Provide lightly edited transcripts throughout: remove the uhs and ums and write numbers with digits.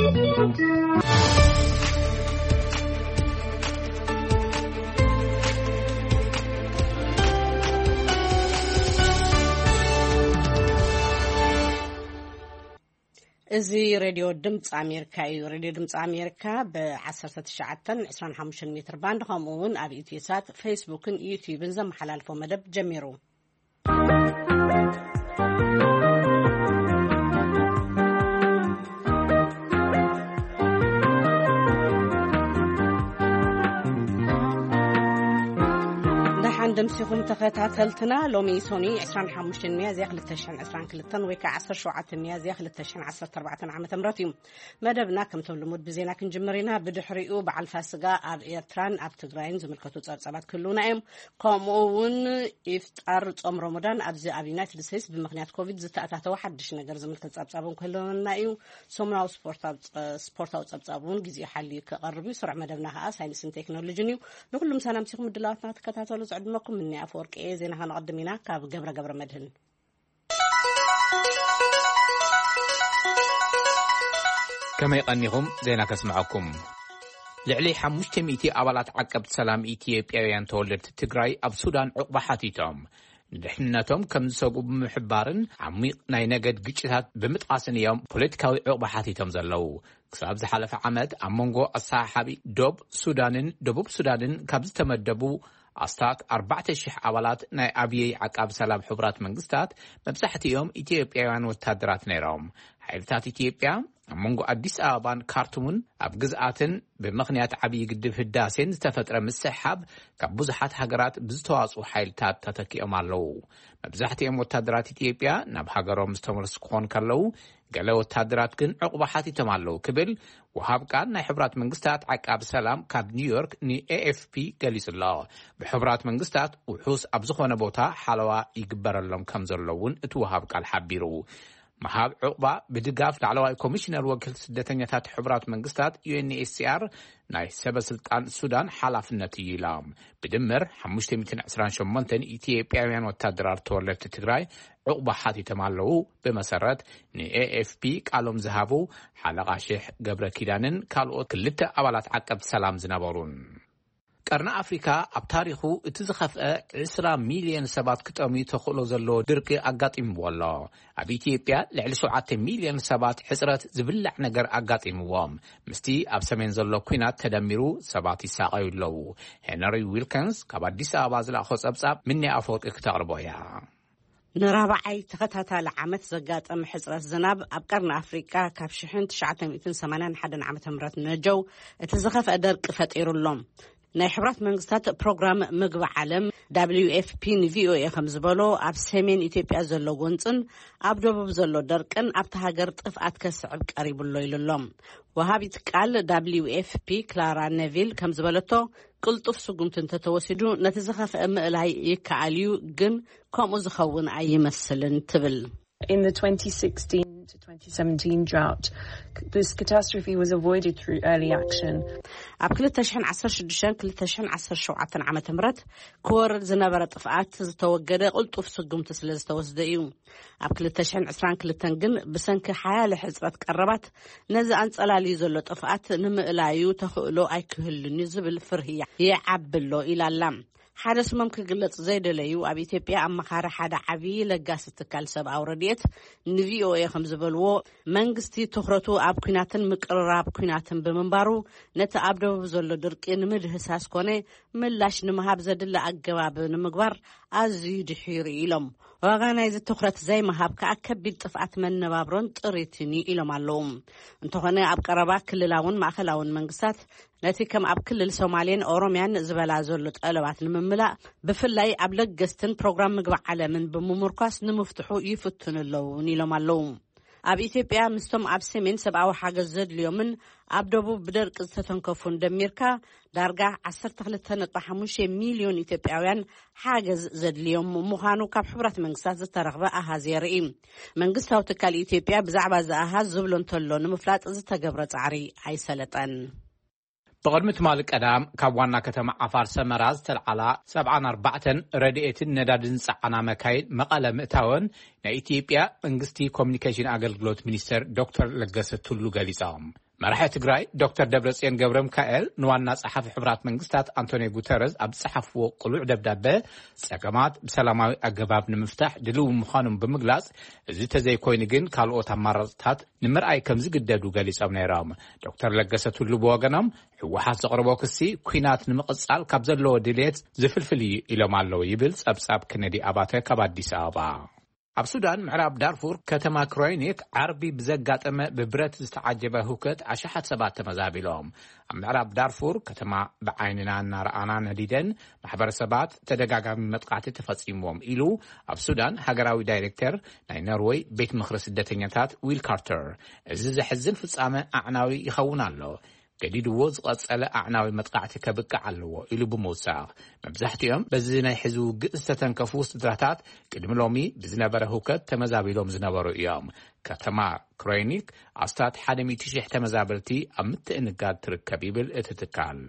زي راديو دمص أمريكا راديو دمص أمريكا ب1925 متر باند خمون أبي تيسات فيسبوك يوتيوب زم حلال فمدب جميرو دمسيكم تخاتلتنا لومي سوني 25 ميازي خلال 2022 ويكا 17 ميازي خلال 2014 عام تمرتيم مدبنا كم تولمود بزينا كنجمرينا بدحريو بعل فاسقا اب ايرتران اب تግራይን ዝምልከቱ ጸብጻባት ክሉና እዮም ከምኡውን ኢፍጣር ጾም ረመዳን ኣብዚ ኣብ ዩናይትድ ስቴትስ ብምክንያት ኮቪድ ዝተኣታተው ሓድሽ ነገር ዝምልከት ጸብጻቡን ክሉና እዩ ሶምናው ስፖርታው ጸብጻቡን ግዜ ሓሊ ከቀርቡ ስርዕ መደብና ها ሳይንስን ቴክኖሎጂን እዩ ለሁሉም ሰላም ሲኩም ድላዋትና ተከታተሉ ጽዕድመኩም من أفورك زين هنقدمينا كاب جبر مدهن كما يقنيهم زينا كسمعكم لعلي 500 أبلات عقب سلام إثيوبيان تولد تግራይ أب سودان عقبة حاتيتهم ንድሕነቶም ከም ዝሰጉ ብምሕባርን ዓሚቕ ናይ ነገድ ግጭታት ብምጥቃስን እዮም ፖለቲካዊ ዕቅባ ሓቲቶም ዘለው ክሳብ ዝሓለፈ ዓመት ኣብ መንጎ ኣሳሓቢ ደቡብ ሱዳንን ካብ ዝተመደቡ ኣስታት 4000 ኣባላት ናይ ኣብይ ዓቃብ ሰላም ሕብራት መንግስታት መብዛሕትኦም ኢትዮጵያውያን ወታደራት ነይሮም ሓይልታት ኢትዮጵያ ኣብ መንጎ ኣዲስ ኣበባን ካርቱምን ኣብ ግዝኣትን ብምክንያት ዓብይ ግድብ ህዳሴን ዝተፈጥረ ምስሓብ ካብ ብዙሓት ሃገራት ብዝተዋጽኡ ሓይልታት ተተኪኦም ኣለው መብዛሕትኦም ወታደራት ኢትዮጵያ ናብ ሃገሮም ዝተመለሱ ክኾኑ ከለው ገለ ወታደራት ግን ዕቅባ ሓቲቶም ኣለው ክብል ወሃብ ቃል ናይ ሕብራት መንግስታት ዓቃብ ሰላም ካብ ኒውዮርክ ንኤኤፍፒ ገሊጹሎ ብሕብራት መንግስታት ውሑስ ኣብ ዝኾነ ቦታ ሓለዋ ይግበረሎም ከም ዘለውን እቲ ወሃብ ቃል ሓቢሩ مهاب عقبة بدقاف لعلواء كوميشنر وكل سدتنيات حبرات منقستات UNHCR ناي سبب سلطان السودان حالة في النتيجة بدمر 528 إثيوبيان وتدرار تولد تግራይ عقبة حاتي تمالو بمسارات AFP قالهم ذهبوا حلقة شيخ قبر كيدانن قالوا كلتا أولات عقب سلام زنابورون قرن أفريقيا أب تاريخو اتزخفأ 20 مليون سبات كتامي تخلو زلو دركي أقاتيم والله أب إثيوبيا لعل 7 مليون سبات حسرت زبلع نجر أقاتيم وام مستي أب سمين زلو كوينات تدميرو سباتي ساقايو لو هنري ويلكنز كبار ديسا أبازل أخوص أبساب مني أفوت اكتاربويا نرابعي تختها لعامت زقات أم حسرة زناب أبقرنا أفريقيا كابشحن 980 حدا عامت مرات نجو اتزخف أدرك فتيرو اللوم ናይ ሕብራት መንግስታት ፕሮግራም ምግብ ዓለም WFP ንቪኦኤ ከም ዝበሎ ኣብ ሰሜን ኢትዮጵያ ዘሎ ጎንፅን ኣብ ደቡብ ዘሎ ደርቅን ኣብታ ሃገር ጥፍኣት ከስዕብ ቀሪብሎ ኢሎም ወሃቢት ቃል WFP ክላራ ነቪል ከም ዝበለቶ ቅልጡፍ ስጉምትን ተተወሲዱ ነቲ ዝኸፍአ ምእላይ ይከኣልዩ ግን ከምኡ ዝኸውን ኣይመስልን ትብል In the 2016 to 2017 drought, this catastrophe was avoided through early action. ኣብ 2016-2017 ዓመተ ምህረት ክወርድ ዝነበረ ጥፍኣት ዝተወገደ ቅልጡፍ ስጉምቲ ስለ ዝተወስደ እዩ ኣብ 2022 ግን ብሰንኪ ሓያለ ሕፅረት ቀረባት ነዚ አንጸላልዩ ዘሎ ጥፍኣት ንምእላዩ ተኽእሎ ኣይክህልኒ ዝብል ፍርህያ ይዓብሎ ኢላላ ሓደ ስሞም ክግለጽ ዘይደለዩ ኣብ ኢትዮጵያ ኣመኻሪ ሓደ ዓብይ ለጋስ ትካል ሰብኣዊ ረድኤት ንቪኦኤ ከም ዝበልዎ መንግስቲ ትኹረቱ ኣብ ኩናትን ምቅርራብ ኩናትን ብምንባሩ ነቲ ኣብ ደቡብ ዘሎ ድርቂ ንምድህሳስ ኮነ ምላሽ ንምሃብ ዘድሊ ኣገባብ ንምግባር ኣዝዩ ድሒሩ ኢሎም ወጋናይ ዝትኹረት ዘይመሃብ ከቢድ ጥፍኣት መነባብሮን ጥሪትኒ ኢሎም ኣለዉ እንተኾነ ኣብ ቀረባ ክልላውን ማእኸላውን መንግስታት ነቲ ከም ኣብ ክልል ሶማሌን ኦሮሚያን ዝበላ ዘሎ ጠለባት ንምምላእ ብፍላይ ኣብ ለገስትን ፕሮግራም ምግብ ዓለምን ብምምርኳስ ንምፍትሑ ይፍትኑለው ኢሎም ኣለዉ ኣብ ኢትዮጵያ ምስቶም ኣብ ሰሜን ሰብኣዊ ሓገዝ ዘድልዮምን ኣብ ደቡብ ብደርቂ ዝተተንከፉን ደሚርካ ዳርጋ 12.5 ሚሊዮን ኢትዮጵያውያን ሓገዝ ዘድልዮም ምዃኑ ካብ ሕብራት መንግስታት ዝተረኽበ ኣሃዝ የርኢ መንግስታዊ ትካል ኢትዮጵያ ብዛዕባ ዝኣሃዝ ዝብሎ እንተሎ ንምፍላጥ ዝተገብረ ጻዕሪ ኣይሰለጠን بقدم تمال قدام كوانا كتم عفار سمراز تلعلا 74 رديئتن ندادن صعنا مكايد مقاله متاون نا ኢትዮጵያ መንግስቲ ኮሙኒኬሽን አገልግሎት ሚኒስተር ዶክተር ለገሰ ቱሉ ገሊጻም مرحلة تجراي دكتور دبرسيان جبرم كائل نوانا صحافي حبرات منجستات أنتونيو غوتيريز أب صحافو قلوع دبدابة ساقمات بسلاماوي أقباب نمفتح دلو مخانم بمجلاس زيتا زي كوينيجين كالوتا مرتات نمرأي كمزي قدادو قاليس أو نيرام دكتور لقسة اللو بواغنام حوحات زغربو كسي كوينات نمقصال كابزلو ديليت زفلفلي إلو مالو يبلس أبساب كندي أباته كباد ديس آبا ኣብ ሱዳን ምዕራብ ዳርፉር ከተማ ክሮይኒክ ዓርቢ ብዘጋጠመ ብብረት ዝተዓጀበ ሁከት ዓሻሓት ሰባት ተመዛቢሎም ኣብ ምዕራብ ዳርፉር ከተማ ብዓይንና እናረኣና ነዲደን ማሕበረሰባት ተደጋጋሚ መጥቃዕቲ ተፈጺሞም ኢሉ ኣብ ሱዳን ሃገራዊ ዳይሬክተር ናይ ኖርዌይ ቤት ምክሪ ስደተኛታት ዊል ካርተር እዚ ዘሕዝን ፍጻመ ኣዕናዊ ይኸውን ኣሎ جديدو زقصله اعناوي متقعتي كبقع علو الى بموساق مبزحتيهم بزيناي حزو قستتنكفو استدراتات قدم لومي بزنبره هوكت تمزابيلوم زنبرو ايام كتما كروينيك استات حدمي تشيح تمزابلتي امت انقاد تركبي بالاتتكال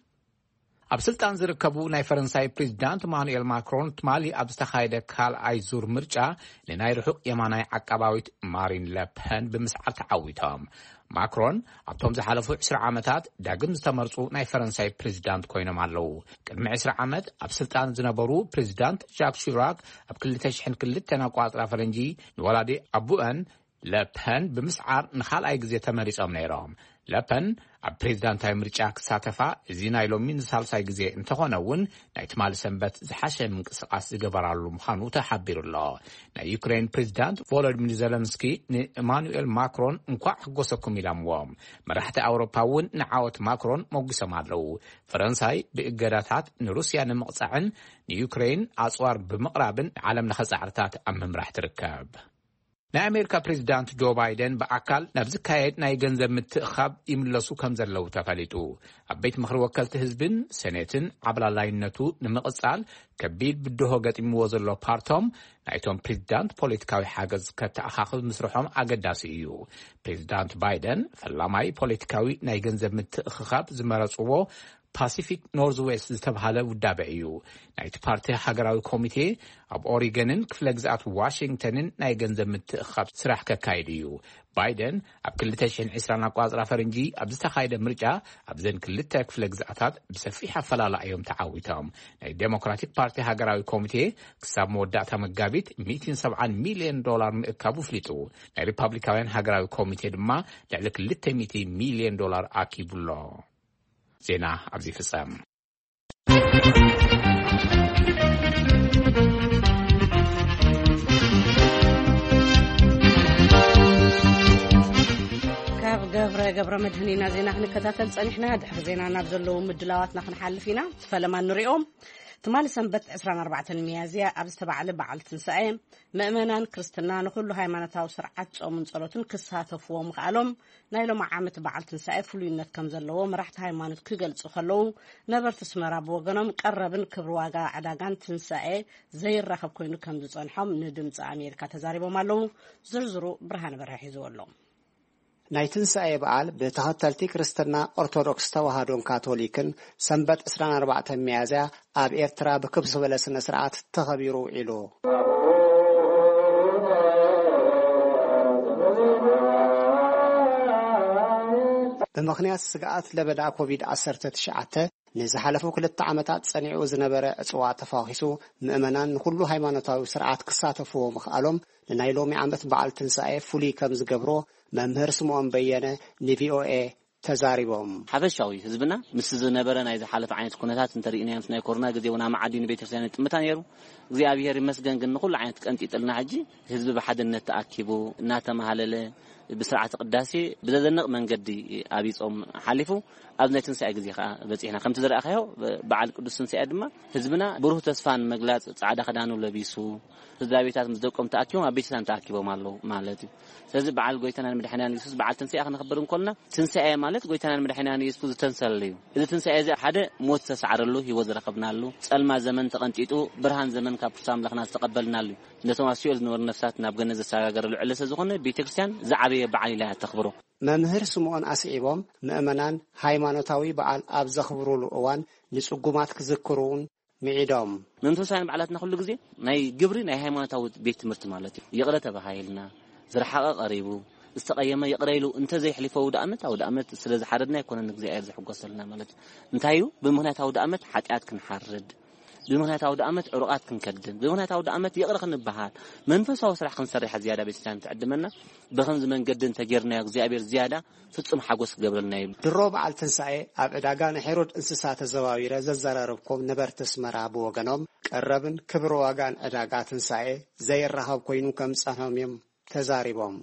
ኣብ ስልጣን ዝርከቡ ናይ ፈረንሳይ ፕሬዝዳንት ማኑኤል ማክሮን ትማሊ ኣብ ዝተኻየደ ካልኣይ ዙር ምርጫ ንናይ ርሑቕ የማናይ ዓቀባዊት ማሪን ለፐን ብምስዓር ተዓዊቶም ማክሮን ኣብቶም ዝሓለፉ 20 ዓመታት ዳግም ዝተመርጹ ናይ ፈረንሳይ ፕሬዝዳንት ኮይኖም ኣለዉ ቅድሚ 20 ዓመት ኣብ ስልጣን ዝነበሩ ፕሬዝዳንት ዣክ ሺራክ ኣብ 2002 ኣቋጽራ ፈረንጂ ንወላዲ ኣቡአን ለፐን ብምስዓር ንኻልኣይ ግዜ ተመሪጾም ነይሮም ለፐን ኣብ ፕሬዝዳንታዊ ምርጫ ክሳተፋ እዚ ናይ ሎሚ ንሳልሳይ ግዜ እንተኾነውን ናይ ትማሊ ሰንበት ዝሓሸ ምንቅስቓስ ዝገበራሉ ምዃኑ ተሓቢሩሎ ናይ ዩክሬን ፕሬዝዳንት ቮሎዲሚር ዘለንስኪ ንኢማኑኤል ማክሮን እንኳዕ ሕጎሰኩም ኢሎምዎም መራሕቲ ኣውሮፓ እውን ንዓወት ማክሮን ሞጊሶም ኣለዉ ፈረንሳይ ብእገዳታት ንሩስያ ንምቕፃዕን ንዩክሬን ኣፅዋር ብምቕራብን ዓለም ለኸ ፃዕርታት ኣብ ምምራሕ ትርከብ ናይ ኣሜሪካ ፕሬዝዳንት ጆ ባይደን በአካል ናብ ዝካየድ ናይ ገንዘብ ምትእኻብ ይምለሱ ከም ዘለው ተፈሊጡ ኣብ ቤት ምክሪ ወከልቲ ህዝብን ሴኔትን ዓብላላይነቱ ንምቕጻል ከቢድ ብድሆ ገጢምዎ ዘሎ ፓርቶም ናይቶም ፕሬዝዳንት ፖለቲካዊ ሓገዝ ከተኣኻኽብ ምስርሖም ኣገዳሲ እዩ ፕሬዝዳንት ባይደን ፈላማይ ፖለቲካዊ ናይ ገንዘብ ምትእኻብ ዝመረጽዎ ፓሲፊክ ኖርዝ ዌስት ዝተባሃለ ውዳበ እዩ ናይቲ ፓርቲ ሃገራዊ ኮሚቴ ኣብ ኦሪገንን ክፍለ ግዛኣት ዋሽንግተንን ናይ ገንዘብ ምትእኻብ ስራሕ ከካይድ እዩ ባይደን ኣብ 2020 ኣቋጽራ ፈረንጂ ኣብ ዝተኻየደ ምርጫ ኣብዘን ክልተ ክፍለ ግዛኣታት ብሰፊሕ ኣፈላላዮም ተዓዊቶም ናይ ዴሞክራቲክ ፓርቲ ሃገራዊ ኮሚቴ ክሳብ መወዳእታ መጋቢት $170 ሚልዮን ምእካቡ ፍሊጡ ናይ ሪፓብሊካውያን ሃገራዊ ኮሚቴ ድማ ልዕሊ $200 ሚልዮን ኣኪቡሎ ዜና ኣብዚ ፍጻም ካብ ገብረ መድህኒና ዜና ክንከታተል ጸኒሕና ድሕሪ ዜና ናብ ዘለዉ ምድላዋትና ክንሓልፍ ኢና ፈለማ ንሪኦም ትማሊ ሰንበት 24 ሚያዝያ ኣብ ዝተባዕለ በዓል ትንሳኤ ምእመናን ክርስትና ንኹሉ ሃይማኖታዊ ስርዓት ጾምን ጸሎትን ክሳተፍዎም ምኽኣሎም ናይ ሎም ዓመት በዓል ትንሳኤ ፍሉይነት ከም ዘለዎ መራሕቲ ሃይማኖት ክገልጹ ከለዉ ነበርቲ ስመራ ብወገኖም ቀረብን ክብሪ ዋጋ ዕዳጋን ትንሳኤ ዘይራኸብ ኮይኑ ከም ዝጸንሖም ንድምፂ ኣሜሪካ ተዛሪቦም ኣለዉ ዝርዝሩ ብርሃን በርሒ ሒዝዎ ናይ ትንሳኤ በዓል ብተኸተልቲ ክርስትና ኦርቶዶክስ ተዋህዶን ካቶሊክን ሰንበት 24 ሚያዝያ ኣብ ኤርትራ ብክብ ዝበለ ስነ ስርዓት ተኸቢሩ ኢሉ ብምኽንያት ስግኣት ለበዳ ኮቪድ-19 ንዝሓለፉ 2 ዓመታት ጸኒዑ ዝነበረ ዕጽዋ ተፋኺሱ ምእመናን ንኹሉ ሃይማኖታዊ ስርዓት ክሳተፍዎ ምኽኣሎም ንናይ ሎሚ ዓመት በዓል ትንሳኤ ፍሉይ ከም ዝገብሮ መምህር ስምዖን በየነ ንቪኦኤ ተዛሪቦም ሓበሻዊ ህዝብና ምስ ዝነበረ ናይ ዝሓለፈ ዓይነት ኩነታት እንተሪእናዮም ናይ ኮሮና ግዜውና ማዓዲን ቤተክርስቲያን ጥምታ ነይሩ እግዚአብሔር ይመስገን ግን ንኹሉ ዓይነት ቀንጢጥልና ሕጂ ህዝቢ ብሓድነት ተኣኪቡ እናተማሃለለ ብስርዓት ቅዳሴ ብዘዘንቕ መንገዲ ኣቢጾም ሓሊፉ ኣብ ናይ ትንሳኤ ግዜ ከዓ በፂሕና ከምቲ ዝረኣኸዮ በዓል ቅዱስ ትንሳኤ ድማ ህዝብና ብሩህ ተስፋን መግላጽ ጻዕዳ ክዳኑ ለቢሱ ስድራቤታት ምስ ደቆም ተኣኪቦም ኣብ ቤተክርስቲያን ተኣኪቦም ኣለዉ ማለት እዩ ስለዚ በዓል ጎይታናን መድኃኒያና ኢየሱስ በዓል ትንሳኤ ክንኽበር እንከልና ትንሳኤ ማለት ጎይታናን መድኃኒያና ኢየሱስ ዝተንሰለለ እዩ እዚ ትንሳኤ እዚ ሓደ ሞት ተሰዓረሉ ህይወት ዝረኸብናሉ ጸልማ ዘመን ተቐንጢጡ ብርሃን ዘመን ካብ ክርስቶስ ኣምላኽና ዝተቐበልናሉ ነቶም ኣብ ሲኦል ዝነበሩ ነፍሳት ናብ ገነት ዘሰጋገረሉ ዕለተ ዝኾነ ቤተክርስቲያን ዝዓበየ በዓል ኢላ ተኽብሮ መምህር ስምዖን ኣስዒቦም ምእመናን ሃይማኖታዊ በዓል ኣብ ዘኽብሩሉ እዋን ንጽጉማት ክዝክሩን ሚዒዶም መንፈሳውያን በዓላትና ኩሉ ግዜ ናይ ግብሪ ናይ ሃይማኖታዊ ቤት ትምህርቲ ማለት እዩ ይቕረ ተባሂልና ዝረሓቐ ቀሪቡ استقيمه يقريلو انت زي حلفه ودأمت او دأمت ስለዚ حردنا يكون እግዚአብሔር ዝሕጎሰልና ማለት እንታዩ በመሆናታው دأمت ኃጢአት ክንሐርድ بمهنتاو دأمت عرقات كنكدن بمهنتاو دأمت يقرأ خنبهال منفسه وسرح خنسرح زيادة بيستان تعدمنا بخنز من قدن تجرنا እግዚአብሔር زيادة فتصم حقوس قبلنا الربع على تنسعي أبداغان حيرود انسسات الزواويرة ززراربكم نبرت اسمرا بوغنوم قربن كبر واغان أداغات تنسعي زي الرهاب كوينو كم صحهم يم تزاربهم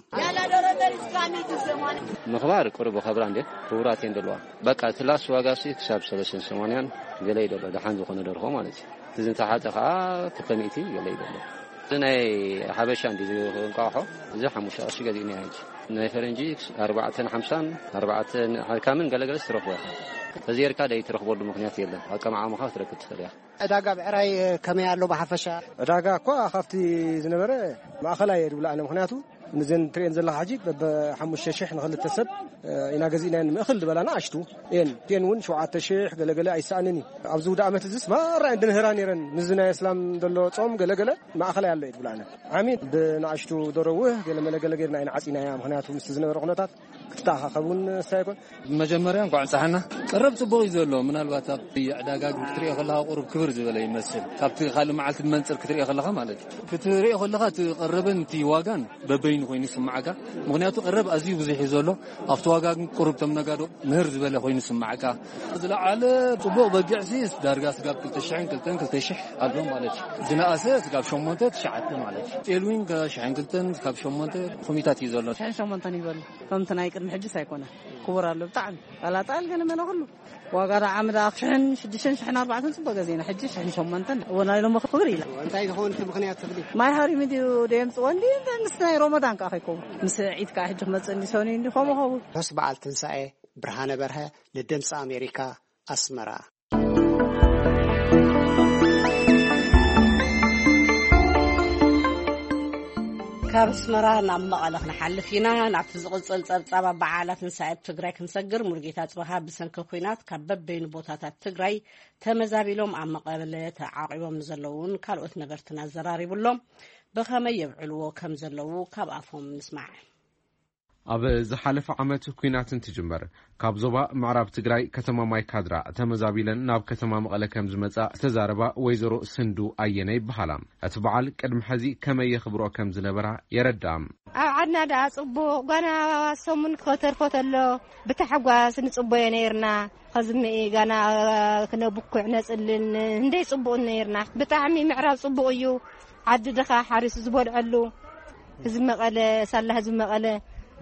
مخبار قرب خبران دي توراتين دلوا بقى تلاس واغاسي حساب 380 جلي دلوا دحان زخونه درخو مالتي تزن تحاتخا تقميتي جلي دلوا زناي حبشه عندي قاحو زي حموش اشي قديني هاج نفرنجي 450 4 كامن قلقلس ترخوا فزيركا داي ترخبو مخنيات يلا اقمع مخاف تركت خليا اداغا بعراي كما يالو بحفشه اداغا كو اخفتي زنبره ما خلا يدبل انا مخنياتو نزن ترين زلا حاجيت بحمش شيح نخل التسب إنا جزينا نأخذ بلنا عشتو تين ون شو عات شيح قلا عيسانني عبزو دعمة الزس ما رأي هراني رن نزنا إسلام دلوا صوم قلا ما أخلي على بلنا عميد بنعشتو دروه قلا قلنا إن عسينا يا مهناتهم مستزنا رقناتات كتاها خبون سايكون مجمرين قاعد صحنا قرب صبغ يزلو من الواتاب دقاق كتري خلها قرب كبر زبلا يمثل كابتي خالو معلت المنصر كتري خلها مالك كتري خلها تقربن تي واغان ببين خوين يسمعك مغنياتو قرب ازيو بزي حيزولو افتواغا قرب تمنغادو مهر زبل خوين يسمعك زلا على طبوق بقعسيس دارغاس قاب كلتشحن كلتشح البوم مالك زناسس قاب شومونت شعت مالك تيلوين كشحن كلتن قاب شومونت كوميتات يزولو شحن شومونت يزولو فهمتنا يقدم حجس هيكونه كبر له بتاع على طال كان ما نقول وقرا عمد اخشن شدشن شحن 4 صبغ زين حجس شحن شومونت وانا لما خبري لا انت هون في مخنيات تبدي ما هاري مديو ديمس وندي نسنا رمضان كاخيكم مس عيد كاحج مصني سوني اندكم هو بس بعد تنساء برهانه برها لدمس امريكا اسمرا ካብ ስመራ ናብ መቐለ ክንሓልፍ ኢና ናብቲ ዝቕፅል ፀብፃባ በዓላት ንሳኤት ትግራይ ክንሰግር ሙሉጌታ ጽባሃ ብሰንኪ ኩናት ካብ በበይኑ ቦታታት ትግራይ ተመዛቢሎም ኣብ መቐለ ተዓቂቦም ዘለውን ካልኦት ነበርትና ዘራሪቡሎም ብኸመይ የብዕልዎ ከም ዘለዉ ካብ ኣፎም ንስማዕ ኣብ ዝሓለፈ ዓመት ኩናትን ትጅመር ካብ ዞባ ምዕራብ ትግራይ ከተማ ማይካድራ ተመዛቢለን ናብ ከተማ መቐለ ከም ዝመጻ ዝተዛረባ ወይዘሮ ስንዱ ኣየነ ይበሃላ እቲ በዓል ቅድሚ ሕዚ ከመይ የኽብሮ ከም ዝነበራ የረዳም ኣብ ዓድና ዳ ጽቡቕ ገና ሰሙን ከተርፎተሎ ብተሓጓስ ንጽቡቕ ነይርና خزمي غانا كنا بكوع نصلن هندي صبو نيرنا بتاعمي معراب صبو يو عد دخا حارس زبولعلو حزب مقله ساله حزب مقله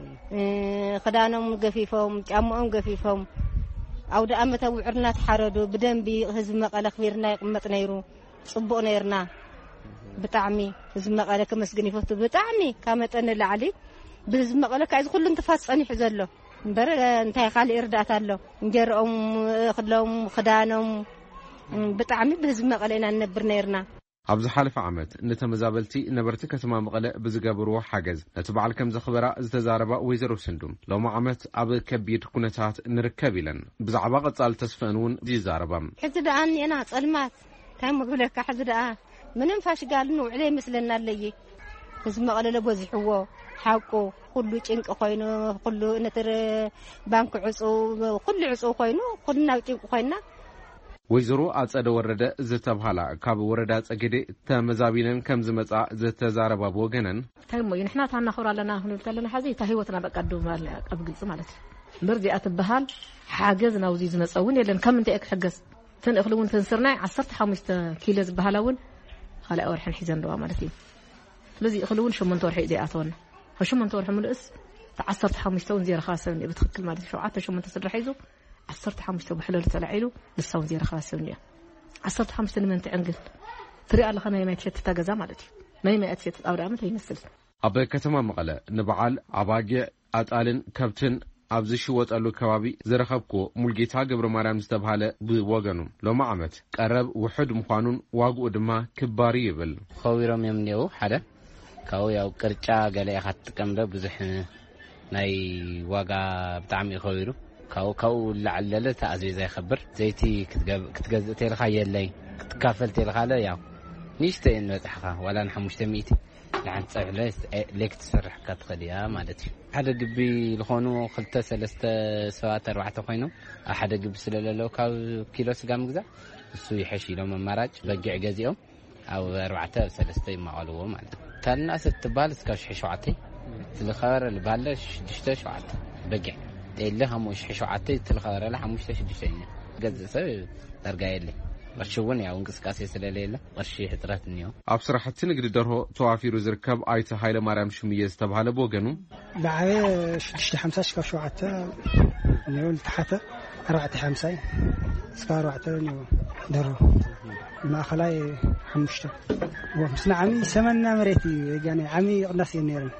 خدانهم قفيفهم قامهم قفيفهم او دامته وعرنا تحردو بدنبي حزب مقله خبيرنا يقمط نيرو صبو نيرنا بتاعمي حزب مقله كمسغني فوتو بتاعمي كامطن لعلي بحزب مقله كايز كل انتفاصني حزلو بر انتي خالي اردات الله نجرهم خدلهم خدانهم بطعمي بحزب مقلنا نبر نيرنا ኣብዚ ሓለፈ ዓመት ነተመዛበልቲ ነበርቲ ከተማ መቐለ ብዝገብርዎ ሓገዝ ነቲ በዓል ከም ዘኽበራ ዝተዛረባ ወይዘሮ ስንዱም ሎሚ ዓመት ኣብ ከቢድ ኩነታት ንርከብ ኢለን ብዛዕባ ቀጻሊ ተስፈአን እውን ይዛረባም ሕዚ ደኣ እኔና ጸልማት እንታይ ምብለካ ሕዚ ደኣ ምንም ፋሽጋል ንውዕለ ይመስለና ኣለይ ህዝቢ መቐለ ለበዝሕዎ ሓቁ ኩሉ ጭንቂ ኮይኑ ኩሉ ነተር ባንክ ዕፁ ኩሉ ዕፁ ኮይኑ ኩልና ጭንቂ ኮይና ወይዘሮ አጸደ ወረደ ዝተብሃላ ካብ ወረዳ ጸገዴ ተመዛቢለን ከም ዝመጻ ዝተዛረባ ወገነን ታይሞ ይንሕና ታናኽብራለና ክንብልተለና ሕዚ ታህይወትና በቀዱ ማለት ኣብ ግልጽ ማለት ምርዚኣ ትበሃል ሓገዝ ናውዚ ዝመጸውን የለን ከም እንተ ክሕገዝ ተንእኽሉን ተንስርናይ 15 ኪሎ ዝበሃላውን خلأ ورحن حزن دوا مالتي لذي يخلون شو من تورح إذا أتونا فشو من تورح ملؤس تعصرت حمشتون زير خاصة اللي بتخكل مالتي شو عطى شو من تسرح يزو عصرت حمشتون بحلول تلعيلو للصون زير خاصة اللي عصرت حمشتون من تعقل طريقة اللي خنا يمشي تتجاز مالتي ما يمشي أورامت هي نسل أبى كتما مقلة نبعال عباجة أتقالن كابتن ኣብዚ ሽወጥ አሉ ከባቢ ዘረኸብኮ ሙልጌታ ገብረ ማርያም ዝተባሃለ ብወገኑ ሎማ ዓመት ቀረብ ውሕድ ምዃኑን ዋግኡ ድማ ክባሪ ይብል ኸዊሮም የምኔው ሓደ ካው ያው ቅርጫ ገለ ያኸጥቀምደ ብዙሕ ናይ ዋጋ ብጣዕሚ ኸዊሩ ካው ለዓለለ ተኣዝቤዛ ይኸብር ዘይቲ ክትገዝእ ተልኻ የለይ ክትካፈል ተልኻለ ያው ንሽተ እንበፅሕኻ ዋላ ን500 لعن صعلة ليك تسرح كاتخديا مالتي حدا قبي لخونو خلتا سلسة سوات 4 خوينو حدا قبي سلالو كيلو سقا مقزا السو يحشي لهم مراج بقع قزيهم أو 4 سلسة يمعلوه مالت كان الناس تبال سكاش حشوعتي تلخار البالش دشتا شوعت بقع اللي هموش حشوعتي تلخار لا هموش دشتين قز سوي ترجع لي ورشون يا ونقسقاسي سلاليله ورشي حضرات اليوم ابصراحه نقدر درو توافيرو زركب ايته هايله مرام شميه استبحاله بوغنو لعي 50 شوعته نيول تحت 450 سكار 4 درو ما خلاي حمشته ومسنا عمي سمنا مريتي يعني عمي قناص ينيرن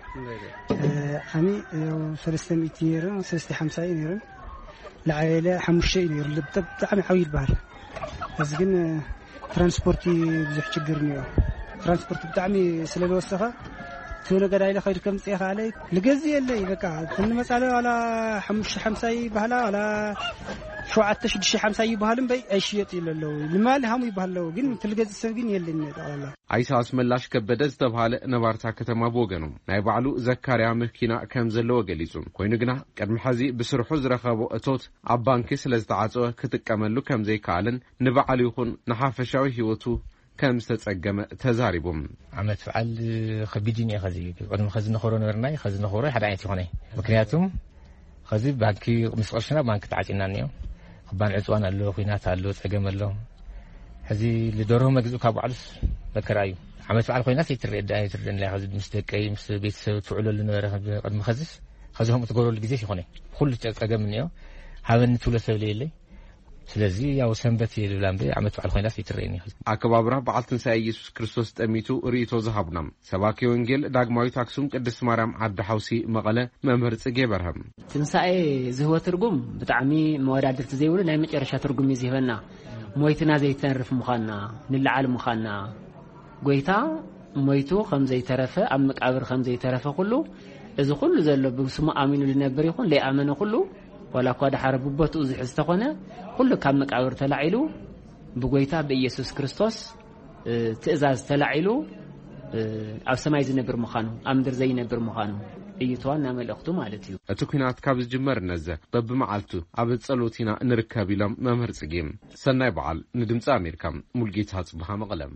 عمي 300 ينيرن 350 ينيرن العائله حمشته ينيرن بتاع حويل بحال بس كن ترانسبورتي بزح تشجرني ترانسبورت بتاعمي سلالوسخه تولى قرايله خير كم صيخ عليك لقزي اللي بقى كل مساله على حمش حمساي بهلا على شو عتش دشي حمساي بهالم بي ايشيت يللو المال هم يبهلو ግን تلقز سبين يلني والله عيسى اسملاش كبدز تبهاله نبارتا ከተማ بوغنو ናይ ባዕሉ ዘካርያ መኪና ከም ዘለዎ ገሊጹ ኮይኑ ግና ቀድሚ ሓዚ ብስርሑ ዝረኸቦ እቶት ኣብ ባንኪ ስለዝተዓጽወ ክትቀመሉ ከም ዘይካልን ንባዕሉ ይኹን ንሓፈሻዊ ህይወቱ ከም ዝተጸገመ ተዛሪቦም ዓመት በዓል ከቢድን ይኸዚ ቀድሚ ኸዚ ነኸሮ ነበርናይ ኸዚ ነኸሮ ሓደ ዓይነት ይኾነ ምክንያቱም ኸዚ ባንኪ ምስቀሽና ባንኪ ተዓጺና ንዮ خبان عصوان አሎ ኹናት አሎ ጸገም አሎ ሕዚ ለዶሮ መግዙ ካብዓልስ በከራዩ ዓመት በዓል ኹናት ይትረዳ ላይ ኸዚ ምስ ደቀይ ምስ ቤተሰብ ትውለሉ ነበረ ቀድሚ ኸዚስ ኸዚهم ተጎረሉ ግዜ ይኾነ ሁሉ ጸገም ንዮ ሃበን ትውለሰብ ለይለይ ስለዚህ ያው ሰንበት ይላምበ ዓመት በዓል ኹናት ይትረኒ አከባብራ በዓል ትንሣኤ ኢየሱስ ክርስቶስ ጠሚቱ ሪኢቶ ዘሃብና ሰባኪ ወንጌል ዳግማዊት አክሱም ቅድስት ማርያም ዓዲ ሐውሲ መቐለ መምህር ጽጌ በርሃም ትንሣኤ ዝህወ ትርጉም ብጣዕሚ መወዳድርቲ ዘይብሉ ናይ መጨረሻ ትርጉም ይዝህበና ሞይትና ዘይተርፍ ምዃንና ንልዓል ምዃንና ጎይታ ሞይቱ ከም ዘይተረፈ ኣብ መቃብር ከም ዘይተረፈ ኩሉ እዚ ኩሉ ዘሎ ብስሙ ኣሚኑ ዝነብር ይኹን ለይኣመነ ኩሉ ولا قد حرب بوتو زحستخونه كل كم مقابر تلعيلو بغويتا بإيسوس كريستوس تأزاز تلعيلو أو سماي زنبر مخانو أمدر زي نبر مخانو ايتوان نعمل اختو مالتيو اتوكينات كابز جمر نزه بب معلتو ابد صلوتينا نركب لهم ممهر صقيم سناي بعل ندمص امريكا ملقيت هصبها مقلم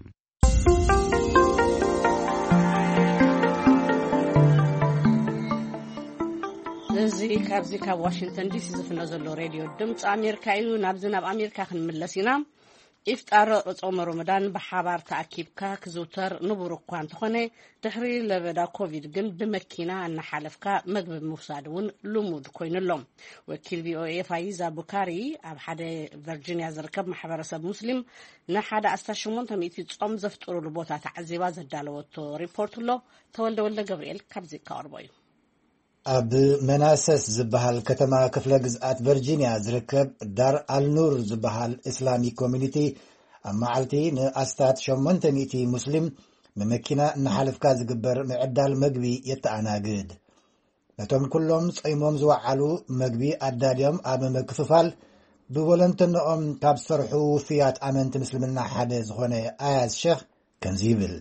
زي كابزي كاب واشنطن دي سي زفنا زلو راديو دمص امريكا يو نابزناب امريكا خنملسينا إفطار رمضان رمضان بحبار تأكيبك كزوتر نبرو كوان تخوني تحري لبدا كوفيد جن بمكينا أن حلفك مجب مفسدون لمود كوين اللوم وكيل VOA فايزا بوكاري أب حدا فيرجينيا زركب محبر سب مسلم نحدا استشمون تميتي تصم زفتور ربوطة تعزيبا زدالوتو ريبورت له تولد ولا جبريل كابزي كاربوي أب مناسس زبهال كتما كفلا جزءات فيرجينيا زركب دار النور زبهال إسلامي كوميونيتي أما عالتي نأستات شمونت ميتي مسلم ممكنا نحالف كاز قبر معدال مقبي يتعنا قد نتوم كلهم صيموم زوعالو مقبي أداليوم أب مكففال بولنتنهم كابصرحو فيات أمنت مسلمنا حدث هنا آياز شيخ كنزيبل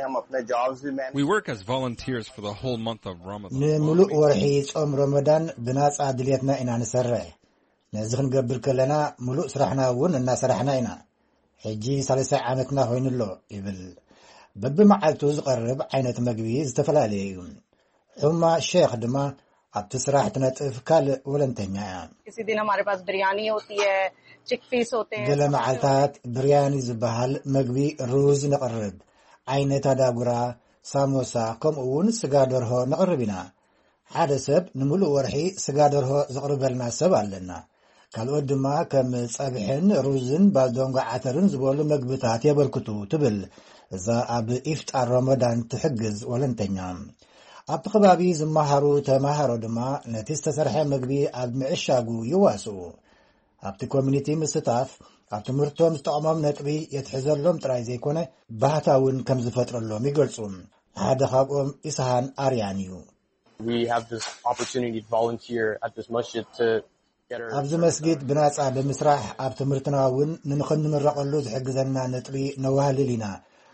We work as volunteers for the whole month of Ramadan. نملؤ ورحي صوم رمضان بناس عدليتنا إنا نسرع نزخن قبل كلنا ملؤ سرحنا ون الناس سرحنا إنا حجي 3 عامتنا هين اللو يبل بب معلتو زقرب عينة مقبيز تفلاليون هما الشيخ دما التسراح تنطف كال ولنتنيا किसी दिन हमारे पास बिरयानी होती है चिकपीस होते हैं قال معلتات برياني زبهال مقبي روز نقرب عينة داغورا ساموسا كم اون سغادرهو نقربنا حادثب نملو ورحي سغادرهو زقربلنا سبالنا قالو دما كم صبحن روزن بالدونغ عترن زبولو مقبتات يبركتو تبل اذا اب افطار رمضان تحجز ولنتنيام اب خبابي زمهارو تمهارو دما نتستسرح مقبي اب معشاغو يواسو اب كوميونيتي مستاف اب تمرتهم استعمام نطبي يتحزلهم طراي زيكونه باهتاون كم زفطرلهم يغلصون هذا خابم اسهان اريانيو We have this opportunity to volunteer at this masjid to get our ابز مسجد بناصا بمسرح اب تمرتناون ننخن نمرقلو زحجزنا نطبي نواللينا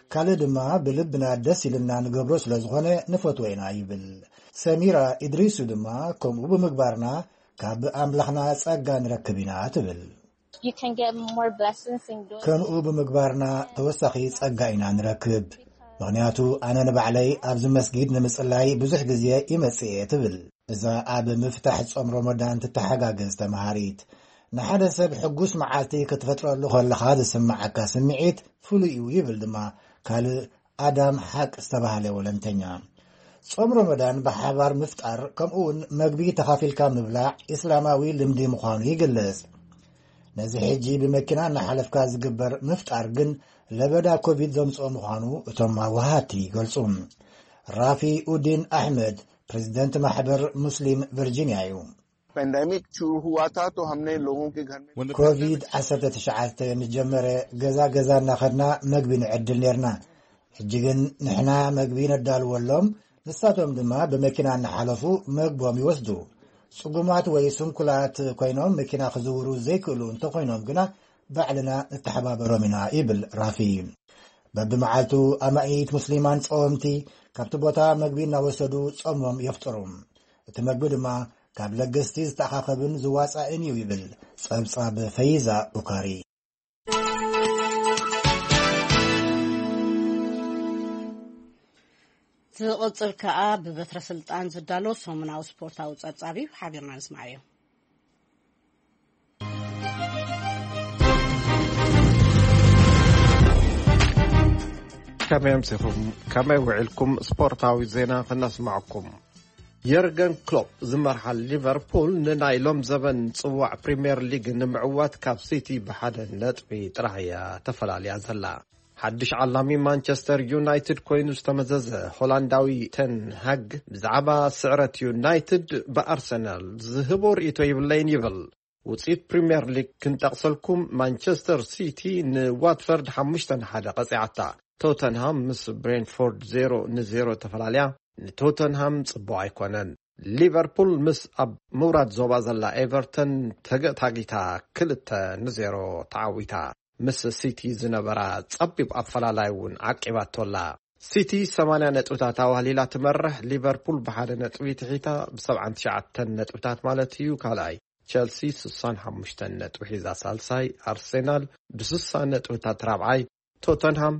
ካለ ድማ ብልብና ደስ ይልና ንገብሮ ስለ ዝኾነ ንፈትወና ይብል ሰሚራ ኢድሪሱ ድማ ከምኡ ብምግባርና ካብ ኣምላኽና ጸጋ ንረክብ ኢና ትብል you can get more blessings in doing ከምኡ ብምግባርና ተወሳኺ ጸጋ ኢና ንረክብ ምክንያቱ ኣነ ንባዕለይ ኣብዚ መስጊድ ንምጽላይ ብዙሕ ግዜ ይመጽእ ትብል እዛ ኣብ ምፍታሕ ጾም ረመዳን ትተሓጋገዝ ተማሃሪት ንሓደ ሰብ ሕጉስ መዓልቲ ክትፈጥረሉ ከለኻ ዝስምዓካ ስምዒት ፍሉይ እዩ ይብል ድማ ካልእ ኣዳም ሓቅ ዝተባህለ ወለንተኛ ጾም ረመዳን ብሓባር ምፍጣር ከምኡውን መግቢ ተኻፊልካ ምብላዕ እስላማዊ ልምዲ ምዃኑ ይግለጽ ነዚ ሕጂ ብመኪና እናሓለፍካ ዝግበር ምፍጣር ግን ለበዳ ኮቪድ ዘምጽኦ ምዃኑ እቶም ዋሃቲ ይገልጹ ራፊ ኡዲን አሕመድ ፕሬዝዳንት ማሕበር ሙስሊም ቨርጂኒያ እዩ pandemic शुरू हुआ था तो हमने लोगों के घर में COVID-19 ንጀመረ ገዛ እናኸድና መግቢ ንዕድል ነርና ሕጂ ግን ንሕና መግቢ ነዳልወሎም ንሳቶም ድማ ብመኪና እናሓለፉ መግቦም ይወስዱ ጽጉማት ወይ ስንኩላት ኮይኖም መኪና ክዝውሩ ዘይክእሉ እንተኮይኖም ግና ባዕልና ንተሓባበሮም ኢና ይብል ራፊ በብመዓልቱ ኣማኢት ሙስሊማን ጾምቲ ካብቲ ቦታ መግቢ እናወሰዱ ጾሞም የፍጥሩ እቲ መግቢ ድማ ካብ ለገስቲ ዝተኣኻኸብን ዝዋጻእን እዩ ይብል ጸብጻብ ፈይዛ ቡካሪ ዝቕጽል ከዓ ብበትረ ስልጣን ዝዳሎ ሰሙናዊ ስፖርታዊ ጸብጻብ እዩ ሓቢርና ንስማዕ እዩ كما يمسكم كما يوعلكم سبورتاوي زينا خنسمعكم يرجن كلوب زمرحل ليفربول ننايلوم زبن صواع بريمير ليج نمعوات كاب سيتي بحدا نطبي طرحيا تفلاليا زلا حدش علامي مانشستر يونايتد كوين استمزز هولنداوي تن هاج بزعبا سعرة يونايتد بأرسنال زهبور إيتو يبلين يبل وصيت بريمير ليج كنت أقصلكم مانشستر سيتي نواتفورد حمشتن حدا قصيعتا توتنهام مس برينفورد 0-0 تفلاليا توتنهام صبوا يكونن ليفربول مس اب موراد زوبا زلا ايفرتون تاغيتا كلتا 0 تعويتا مس سيتي زنبرا صبيب افلالايون عقباتولا سيتي 8 نطوتا تاواليلا تمرح ليفربول بحد نطوي تحيتا ب79 نطوتات مالتيو كالاي تشيلسي 65 نطو حيزا سالساي ارسنال ب60 نطوتات رابعاي توتنهام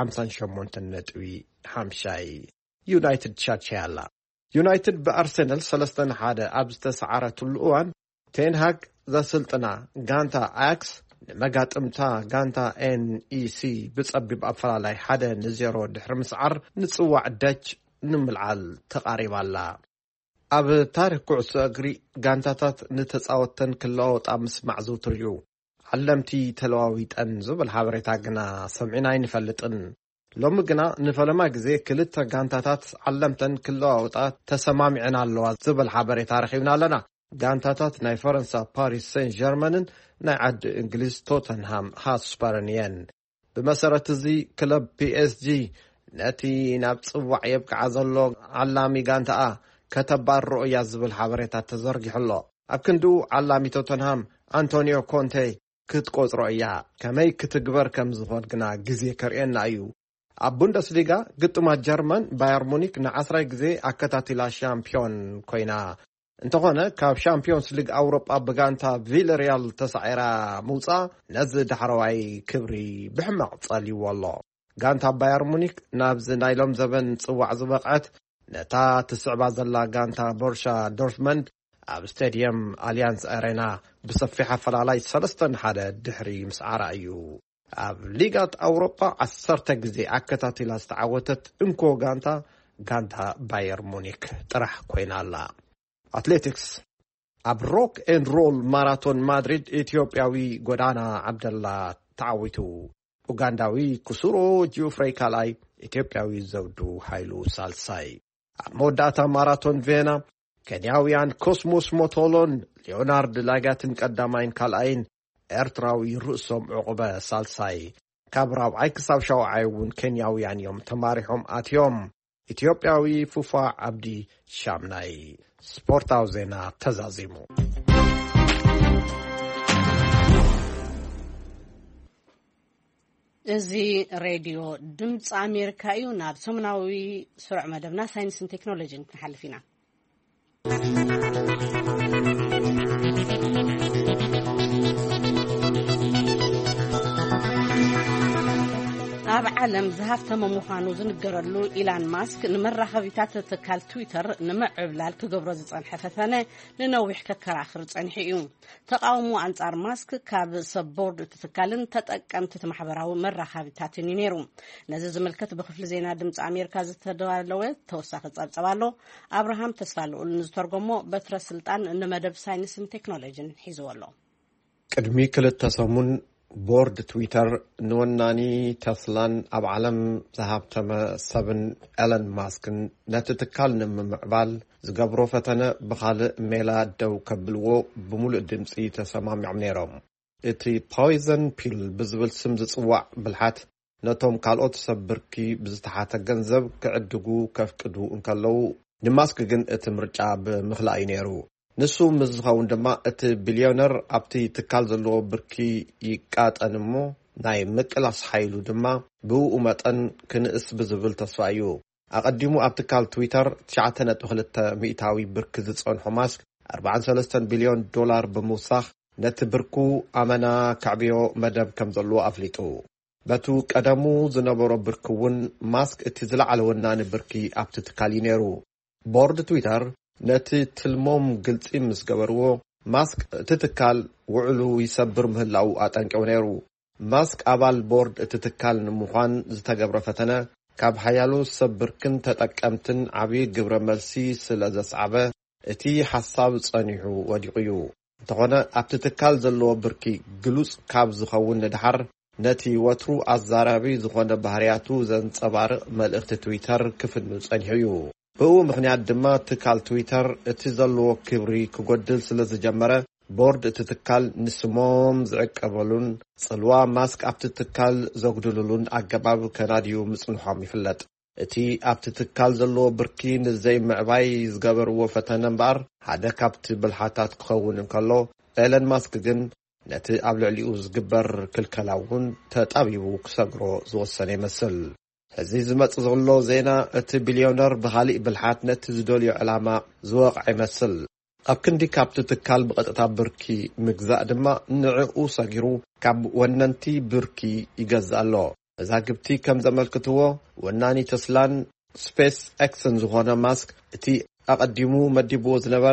ب58 نطوي حمشاي يونايتد شاتشيالا يونايتد بأرسنال 3-1 أبستسعرة الأوان تنهاج ذا سلطنا غانتا أكس مقاتمتا غانتا NEC بتصبب أفرالاي حدا 0 دحر مسعر نتصوع دج نملعال تقاريب الله أب تاريخ كعس أجري غانتاتات نتصاوتن كلاوت أمس معزو تريو علمتي تلواويت أنزو بالحابريتا قنا سمعنا ينفلتن لوم جنا نفلما جزء كلتا جانتات علمتن كله وطات تسمعنا اللواء زبل حبري تاريخنا لنا جانتات ناي فرنسا باريس سان جيرمان نعد إنجليز توتنهام هاسبرنيان بمسارة زي كلب PSG نأتي نبصوع يبقى عزلو علامي جانتا كتب الرؤية زبل حبري تتزرق حلو أبكندو علامي توتنهام أنطونيو كونتي كتقوز رؤية كمي كتقبر كم زفون جنا جزء كرينا أيو البوندسليغا قطمة جرمان باير مونيك نعصري جزي أكتاتيلا شامبيون كوينا انتقونا كاب شامبيونز ليغ أوروبا بغانتا فيلريال تسعيرا موسى نزد حرواي كبري بحمق صالي والله غانتا باير مونيك نابز نايلوم زبن صوع زبقات نتا تسعبا زلا غانتا بورشا دورتموند أب ستاديوم أليانز أرينا بصفحة فلالاي 3-1 دحري مسعر أيو أب ليغات أوروبا 10 جزي أكتاتيلا استعوتت انكو غانتا باير مونيك طرح كوين الله أتليتكس أب روك إن رول ماراثون مادريد إثيوبياوي غودانا عبد الله تعويتو أوغنداوي كسورو جيوفري كالاي إثيوبياوي زودو هايلو سالساي موداتا ماراثون فينا كنياويان كوسموس موتولون ليونارد لاغاتن قدامين كالاين ኤርትራዊ ርእሶም ዕቁበ ሳልሳይ ካብ ራብዓይ ክሳብ ሻውዓይ እውን ኬንያውያን እዮም ተማሪሖም ኣትዮም ኢትዮጵያዊ ፉፋ ዓብዲ ሻምናይ ስፖርታዊ ዜና ተዛዚሙ እዚ ሬድዮ ድምፂ ኣሜሪካ እዩ ናብ ሰሙናዊ ስሩዕ መደብና ሳይንስን ቴክኖሎጂን ክንሓልፍ ኢና ኣብ ዓለም ዝሃፍተመ ምዃኑ ዝንገረሉ ኢላን ማስክ ንመራኸቢታት ትካል ትዊተር ንምዕብላል ክገብሮ ዝጸንሐ ፈተነ ንነዊሕ ከከራኽር ጸኒሑ እዩ ተቃውሞ ኣንጻር ማስክ ካብ ሰቦርድ ትካልን ተጠቀምቲ ማሕበራዊ መራኸቢታትን ነይሩ ነዚ ዝምልከት ብክፍሊ ዜና ድምፂ ኣሜሪካ ዝተዳለወ ተወሳኺ ጸብጸባሎ አብርሃም ተስፋልኡል ንዝተርጎሞ በትረ ስልጣን ንመደብ ሳይንስን ቴክኖሎጂን ሒዝወሎ ቅድሚ 2 ሰሙን ቦርድ ትዊተር ንወናኒ ተስላን ኣብ ዓለም ዝሃብተመ ሰብን ኤለን ማስክን ነቲ ትካል ንምምዕባል ዝገብሮ ፈተነ ብኻልእ ሜላ ደው ከብልዎ ብምሉእ ድምፂ ተሰማሚዖም ነይሮም እቲ ፖይዘን ፒል ብዝብል ስም ዝጽዋዕ ብልሓት ነቶም ካልኦት ሰብ ብርኪ ብዝተሓተ ገንዘብ ክዕድጉ ከፍቅዱ እንከለዉ ንማስክ ግን እቲ ምርጫ ብምኽላእ ነይሩ ንሱ ምዝኸውን ድማ እቲ ቢልዮነር ኣብቲ ትካል ዘለዎ ብርኪ ይቃጠን እሞ ናይ ምቅላስ ሓይሉ ድማ ብውኡ መጠን ክንእስ ብዝብል ተስፋ እዩ ኣቐዲሙ ኣብ ትካል ትዊተር 9.2 ሚእታዊ ብርኪ ዝጸንሖ ማስክ $43 ቢልዮን ብምውሳኽ ነቲ ብርኩ ኣመና ከዕብዮ መደብ ከም ዘለዎ ኣፍሊጡ በቱ ቀደሙ ዝነበሮ ብርኪ እውን ማስክ እቲ ዝለዓለ ወናኒ ብርኪ ኣብቲ ትካል ነይሩ ቦርድ ትዊተር ነቲ ትልሞም ግልጺ ምስ ገበርዎ ማስክ እቲ ትካል ውዕሉ ይሰብር ምህላው ኣጠንቂው ነይሩ ማስክ ኣባል ቦርድ እቲ ትካል ንምዃን ዝተገብረ ፈተነ ካብ ሓያሎ ሰብ ብርክን ተጠቀምትን ዓብዪ ግብረ መልሲ ስለ ዘስዓበ እቲ ሓሳብ ጸኒሑ ወዲቑ እዩ እንተኾነ ኣብቲ ትካል ዘለዎ ብርኪ ግሉጽ ካብ ዝኸውን ንድሓር ነቲ ወትሩ ኣዛራቢ ዝኾነ ባህርያቱ ዘንጸባርቕ መልእኽቲ ትዊተር ክፍኑ ጸኒሑ እዩ ብኡ ምኽንያት ድማ ትካል ትዊተር እቲ ዘለዎ ክብሪ ክጎድል ስለ ዝጀመረ ቦርድ እቲ ትካል ንስሞም ዝዕቀበሉን ጽልዋ ማስክ ኣብቲ ትካል ዘጉድልሉን ኣገባብ ከናድዩ ምጽንሖም ይፍለጥ እቲ ኣብቲ ትካል ዘለዎ ብርኪ ንዘይ ምዕባይ ዝገበርዎ ፈተነ እምበር ሓደ ካብቲ ብልሓታት ክኸውን እንከሎ ኤለን ማስክ ግን ነቲ ኣብ ልዕሊኡ ዝግበር ክልከላ እውን ተጣቢቡ ክሰግሮ ዝወሰነ ይመስል እዚ ዝመጽእ ዘሎ ዜና እቲ ቢልዮነር ብኻሊእ ብልሓት ነቲ ዝደልዮ ዕላማ ዝወቕዕ ይመስል ኣብ ክንዲ ካብቲ ትካል ብቐጥታ ብርኪ ምግዛእ ድማ ንዕኡ ሰጊሩ ካብ ወነንቲ ብርኪ ይገዝእ ኣሎ መዛግብቲ ከም ዘመልክትዎ ወናኒ ተስላን ስፔስ ኤክስን ዝኾነ ማስክ እቲ ኣቐዲሙ መዲብዎ ዝነበረ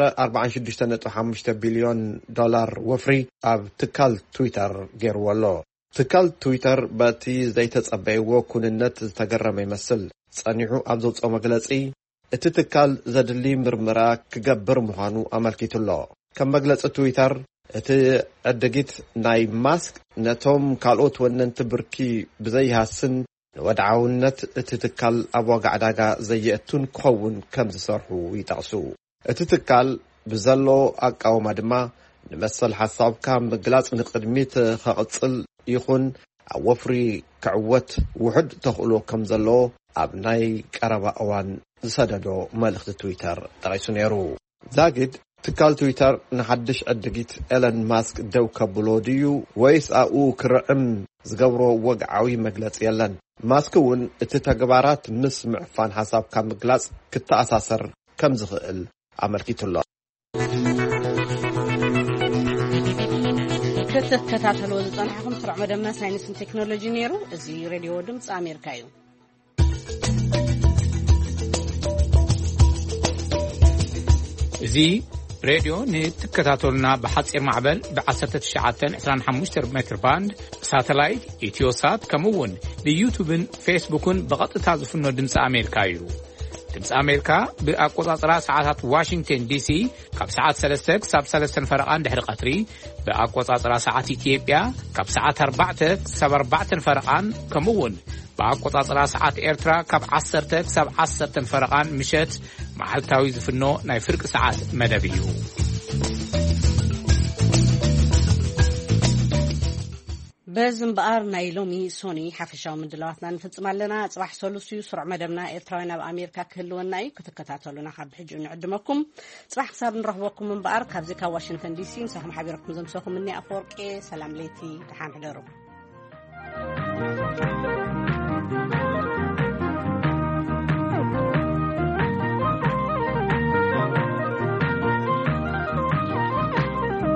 $46.5 ቢልዮን ወፍሪ ኣብ ትካል ትዊተር ገይርዎ ኣሎ ትካል ትዊተር በቲ ዘይተጸበይዎ ኩንነት ዝተገረመ ይመስል ጸኒሑ ኣብ ዘውፅኦ መግለጺ እቲ ትካል ዘድሊ ምርምራ ክገብር ምዃኑ ኣመልኪቱሎ ከም መግለጺ ትዊተር እቲ ዕድጊት ናይ ማስክ ነቶም ካልኦት ወነንቲ ብርኪ ብዘይሃስን ንወድዓውነት እቲ ትካል ኣብ ዋጋ ዕዳጋ ዘየእቱን ክኸውን ከም ዝሰርሑ ይጠቕሱ እቲ ትካል ብዘሎ ኣቃውማ ድማ ንመሰል ሓሳብካ ምግላጽ ንቕድሚት ከቕጽል ይኹን ኣብ ወፍሪ ክዕወት ውሕድ ተኽእሎ ከም ዘሎ ኣብ ናይ ቀረባ እዋን ዝሰደዶ መልእኽቲ ትዊተር ጠቒሱ ነይሩ ዛግድ ትካል ትዊተር ንሓድሽ ዕድጊት ኤለን ማስክ ደው ከብሎ ድዩ ወይስ ኣብኡ ክርዕም ዝገብሮ ወግዓዊ መግለጺ የለን ማስክ እውን እቲ ተግባራት ምስ ምዕፋን ሓሳብካ ምግላጽ ክተኣሳሰር ከም ዝኽእል ኣመልኪቱሎ ክትከታተልዎ ዝጸንሐኹም ስሩዕ መደብና ሳይንስን ቴክኖሎጂ ነይሩ እዚ ሬድዮ ድምፂ ኣሜሪካ እዩ እዚ ሬድዮ ንትከታተሉና ብሓፂር ማዕበል ብ1925 ሜትር ባንድ ሳተላይት ኢትዮሳት ከምኡውን ብዩቱብን ፌስቡክን ብቐጥታ ዝፍኖ ድምፂ ኣሜሪካ እዩ ድምፂ ኣሜሪካ ብኣቆጻጽራ ሰዓታት ዋሽንግተን ዲሲ ካብ ሰዓት 3 ክሳብ 3 ፈረቓን ድሕሪ ቀትሪ ብኣቆጻጽራ ሰዓት ኢትዮጵያ ካብ ሰዓት 4 ክሳብ 4 ፈረቓን ከምኡውን ብኣቆጻጽራ ሰዓት ኤርትራ ካብ 10 ክሳብ 10 ፈረቓን ምሸት መዓልታዊ ዝፍኖ ናይ ፍርቂ ሰዓት መደብ እዩ በዝምባር ናይ ሎሚ ሶኒ ሓፈሻዊ ምድላዋትና ንፍጽም ኣለና ጽባሕ ሰሉስ እዩ ስሩዕ መደብና ኤርትራውያን ኣብ ኣሜሪካ ክህልወና እዩ ክትከታተሉና ካብ ሕጂ ንዕድመኩም ጽባሕ ክሳብ ንረኽበኩም ምንባር ካብዚ ካብ ዋሽንግተን ዲሲ ንሳኹም ሓቢረኩም ዘምሰኹም እኒ ኣፈወርቂ ሰላም ለይቲ ድሓን ሕደሩ